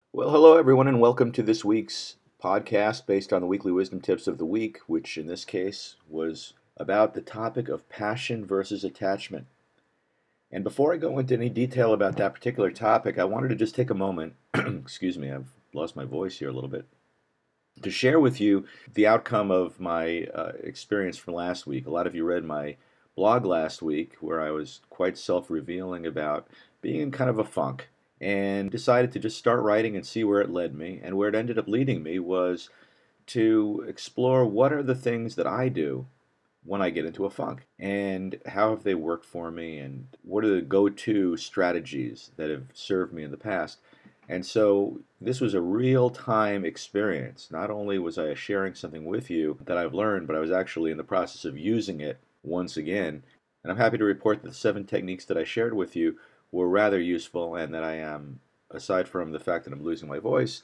Well, hello everyone, and welcome to this week's podcast based on the weekly wisdom tips of the week, which in this case was about the topic of passion versus attachment. And before I go into any detail about that particular topic, I wanted to just take a moment, excuse me, I've lost my voice here a little bit, to share with you the outcome of my experience from last week. A lot of you read my blog last week where I was quite self revealing about being in kind of a funk and decided to just start writing and see where it led me. And where it ended up leading me was to explore what are the things that I do when I get into a funk and how have they worked for me and what are the go to strategies that have served me in the past. And so this was a real time experience. Not only was I sharing something with you that I've learned, but I was actually in the process of using it once again. And I'm happy to report that the 7 techniques that I shared with you were rather useful and that I am, aside from the fact that I'm losing my voice,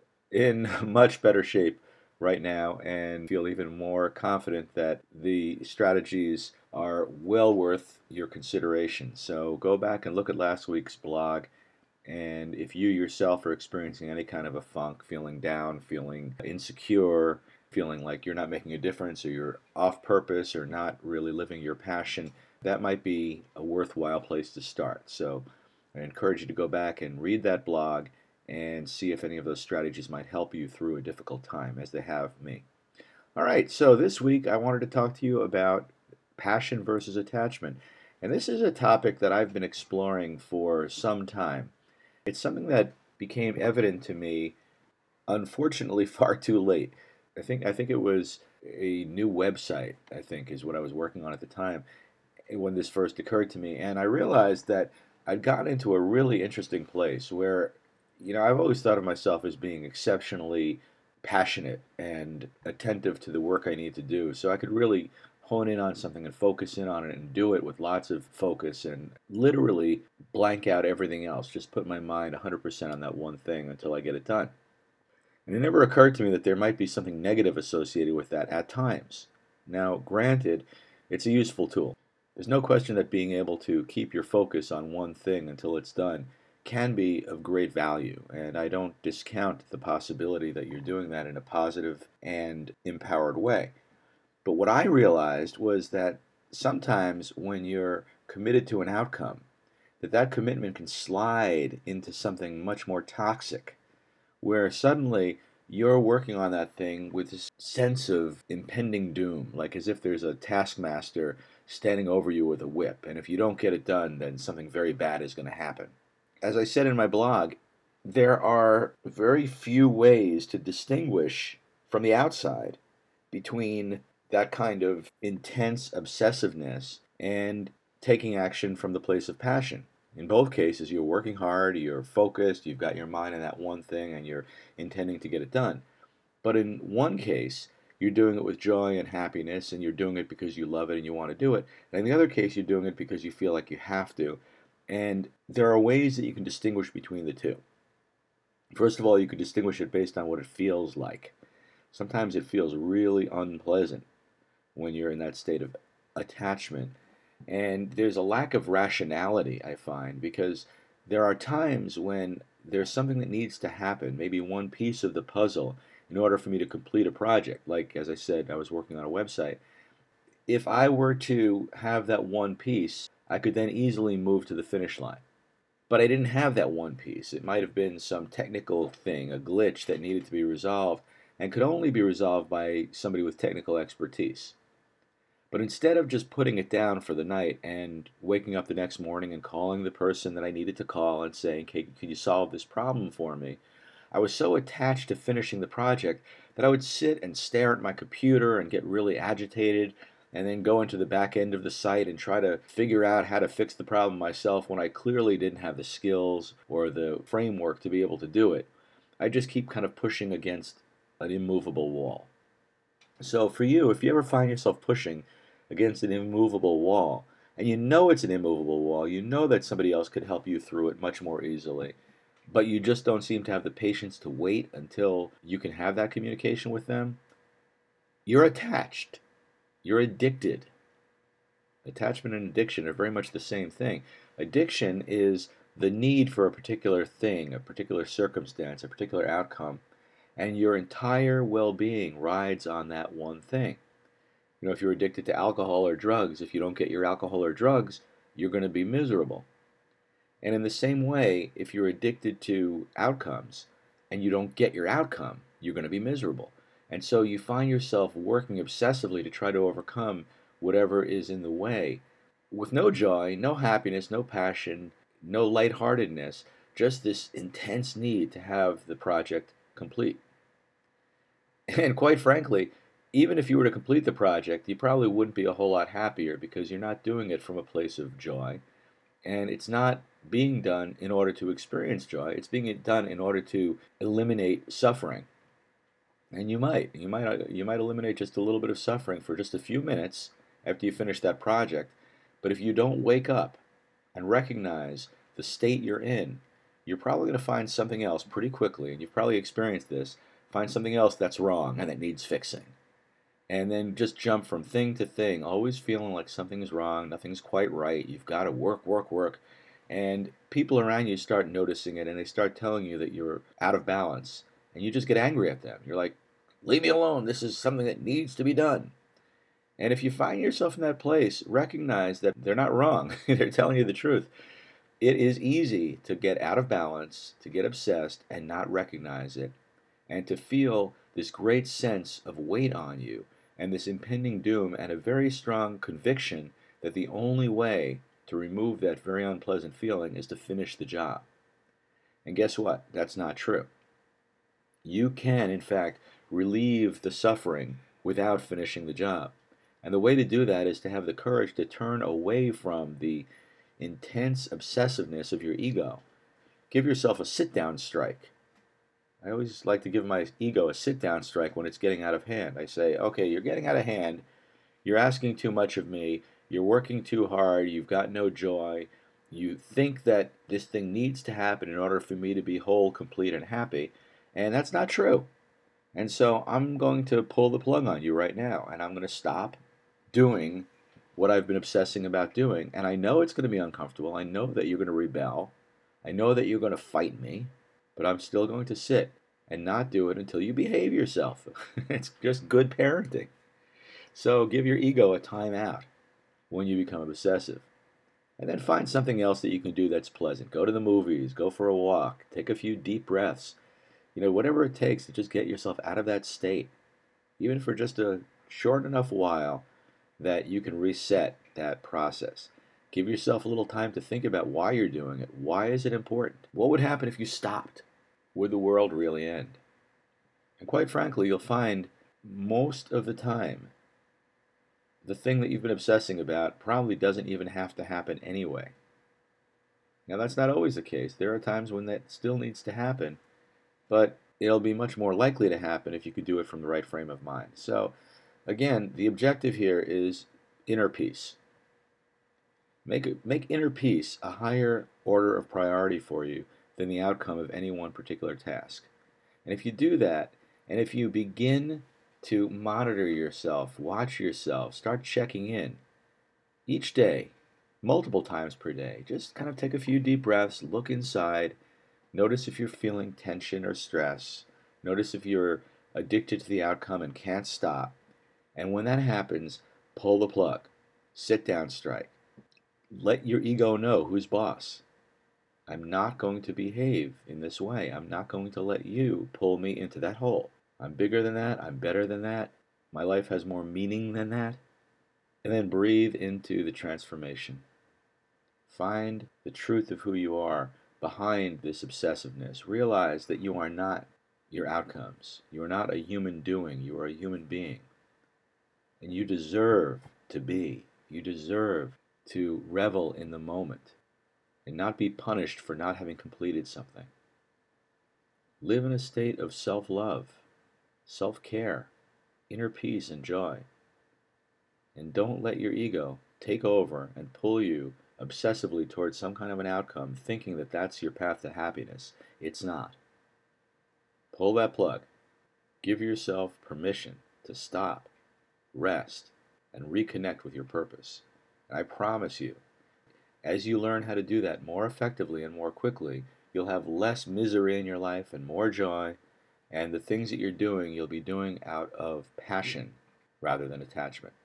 in much better shape right now and feel even more confident that the strategies are well worth your consideration. So go back and look at last week's blog. And if you yourself are experiencing any kind of a funk, feeling down, feeling insecure, feeling like you're not making a difference or you're off purpose or not really living your passion, that might be a worthwhile place to start. So I encourage you to go back and read that blog and see if any of those strategies might help you through a difficult time, as they have me. All right, so this week I wanted to talk to you about passion versus attachment. And this is a topic that I've been exploring for some time. It's something that became evident to me, unfortunately, far too late. I think it was a new website, I think, is what I was working on at the time when this first occurred to me. And I realized that I'd gotten into a really interesting place where, I've always thought of myself as being exceptionally passionate and attentive to the work I need to do. So I could really hone in on something and focus in on it and do it with lots of focus and literally blank out everything else. Just put my mind 100% on that one thing until I get it done. And it never occurred to me that there might be something negative associated with that at times. Now, granted, it's a useful tool. There's no question that being able to keep your focus on one thing until it's done can be of great value, and I don't discount the possibility that you're doing that in a positive and empowered way. But what I realized was that sometimes when you're committed to an outcome, that commitment can slide into something much more toxic where suddenly you're working on that thing with this sense of impending doom, like as if there's a taskmaster standing over you with a whip, and if you don't get it done, then something very bad is going to happen. As I said in my blog, there are very few ways to distinguish from the outside between that kind of intense obsessiveness and taking action from the place of passion. In both cases, you're working hard, you're focused, you've got your mind on that one thing, and you're intending to get it done. But in one case, you're doing it with joy and happiness, and you're doing it because you love it and you want to do it. And in the other case, you're doing it because you feel like you have to. And there are ways that you can distinguish between the two. First of all, you can distinguish it based on what it feels like. Sometimes it feels really unpleasant when you're in that state of attachment. And there's a lack of rationality, I find, because there are times when there's something that needs to happen, maybe one piece of the puzzle, in order for me to complete a project. Like, as I said, I was working on a website. If I were to have that one piece, I could then easily move to the finish line. But I didn't have that one piece. It might have been some technical thing, a glitch that needed to be resolved, and could only be resolved by somebody with technical expertise. But instead of just putting it down for the night and waking up the next morning and calling the person that I needed to call and saying, "Hey, can you solve this problem for me?" I was so attached to finishing the project that I would sit and stare at my computer and get really agitated and then go into the back end of the site and try to figure out how to fix the problem myself when I clearly didn't have the skills or the framework to be able to do it. I just keep kind of pushing against an immovable wall. So for you, if you ever find yourself pushing against an immovable wall, and you know it's an immovable wall, you know that somebody else could help you through it much more easily, but you just don't seem to have the patience to wait until you can have that communication with them, you're attached. You're addicted. Attachment and addiction are very much the same thing. Addiction is the need for a particular thing, a particular circumstance, a particular outcome, and your entire well-being rides on that one thing. If you're addicted to alcohol or drugs, if you don't get your alcohol or drugs, you're going to be miserable. And in the same way, if you're addicted to outcomes and you don't get your outcome, you're going to be miserable. And so you find yourself working obsessively to try to overcome whatever is in the way with no joy, no happiness, no passion, no lightheartedness, just this intense need to have the project complete. And quite frankly, even if you were to complete the project, you probably wouldn't be a whole lot happier because you're not doing it from a place of joy. And it's not being done in order to experience joy. It's being done in order to eliminate suffering. And you might eliminate just a little bit of suffering for just a few minutes after you finish that project. But if you don't wake up and recognize the state you're in, you're probably going to find something else pretty quickly, and you've probably experienced this, find something else that's wrong and that needs fixing. And then just jump from thing to thing, always feeling like something's wrong, nothing's quite right, you've got to work. And people around you start noticing it, and they start telling you that you're out of balance. And you just get angry at them. You're like, leave me alone, this is something that needs to be done. And if you find yourself in that place, recognize that they're not wrong. They're telling you the truth. It is easy to get out of balance, to get obsessed and not recognize it, and to feel this great sense of weight on you and this impending doom and a very strong conviction that the only way to remove that very unpleasant feeling is to finish the job. And guess what? That's not true. You can, in fact, relieve the suffering without finishing the job. And the way to do that is to have the courage to turn away from the intense obsessiveness of your ego. Give yourself a sit-down strike. I always like to give my ego a sit-down strike when it's getting out of hand. I say, okay, you're getting out of hand. You're asking too much of me. You're working too hard. You've got no joy. You think that this thing needs to happen in order for me to be whole, complete, and happy. And that's not true. And so I'm going to pull the plug on you right now. And I'm going to stop doing what I've been obsessing about doing. And I know it's going to be uncomfortable. I know that you're going to rebel. I know that you're going to fight me. But I'm still going to sit and not do it until you behave yourself. It's just good parenting. So give your ego a time out when you become obsessive. And then find something else that you can do that's pleasant. Go to the movies, go for a walk, take a few deep breaths. Whatever it takes to just get yourself out of that state, even for just a short enough while that you can reset that process. Give yourself a little time to think about why you're doing it. Why is it important? What would happen if you stopped? Would the world really end? And quite frankly, you'll find most of the time the thing that you've been obsessing about probably doesn't even have to happen anyway. Now, that's not always the case. There are times when that still needs to happen, but it'll be much more likely to happen if you could do it from the right frame of mind. So, again, the objective here is inner peace. Make inner peace a higher order of priority for you than the outcome of any one particular task. And if you do that, and if you begin to monitor yourself, watch yourself, start checking in each day, multiple times per day, just kind of take a few deep breaths, look inside, notice if you're feeling tension or stress, notice if you're addicted to the outcome and can't stop. And when that happens, pull the plug, sit down strike. Let your ego know who's boss. I'm not going to behave in this way. I'm not going to let you pull me into that hole. I'm bigger than that. I'm better than that. My life has more meaning than that. And then breathe into the transformation. Find the truth of who you are behind this obsessiveness. Realize that you are not your outcomes. You are not a human doing. You are a human being. And you deserve to be. You deserve to revel in the moment and not be punished for not having completed something. Live in a state of self-love, self-care, inner peace and joy. And don't let your ego take over and pull you obsessively towards some kind of an outcome, thinking that that's your path to happiness. It's not. Pull that plug. Give yourself permission to stop, rest, and reconnect with your purpose. And I promise you, As you learn how to do that more effectively and more quickly, you'll have less misery in your life and more joy, and the things that you're doing, you'll be doing out of passion rather than attachment.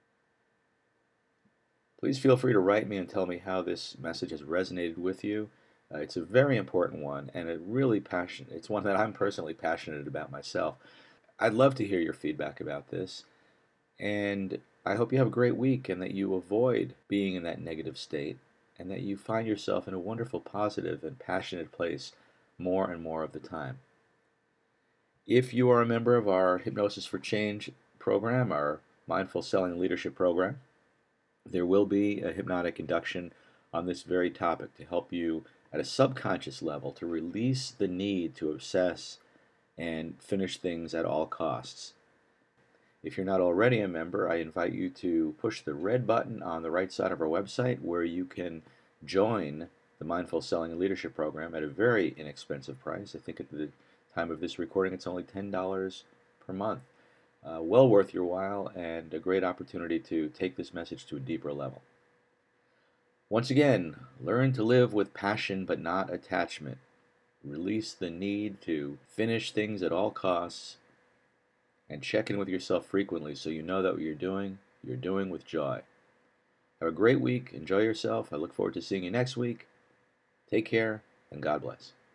Please feel free to write me and tell me how this message has resonated with you. It's a very important one, and it's one that I'm personally passionate about myself. I'd love to hear your feedback about this, and I hope you have a great week and that you avoid being in that negative state and that you find yourself in a wonderful, positive, and passionate place more and more of the time. If you are a member of our Hypnosis for Change program, our Mindful Selling Leadership program, there will be a hypnotic induction on this very topic to help you at a subconscious level to release the need to obsess and finish things at all costs. If you're not already a member, I invite you to push the red button on the right side of our website where you can join the Mindful Selling and Leadership program at a very inexpensive price. I think at the time of this recording it's only $10 per month. Well worth your while and a great opportunity to take this message to a deeper level. Once again, learn to live with passion but not attachment. Release the need to finish things at all costs, and check in with yourself frequently so you know that what you're doing with joy. Have a great week. Enjoy yourself. I look forward to seeing you next week. Take care, and God bless.